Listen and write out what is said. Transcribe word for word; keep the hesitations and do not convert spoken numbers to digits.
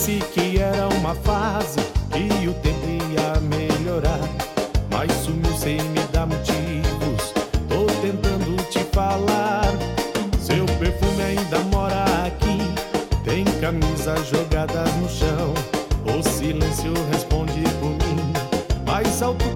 disse que era uma fase, que o tempo ia melhorar, mas sumiu sem me dar motivos. Tô tentando te falar, seu perfume ainda mora aqui. Tem camisas jogadas no chão, o silêncio responde por mim. Mais alto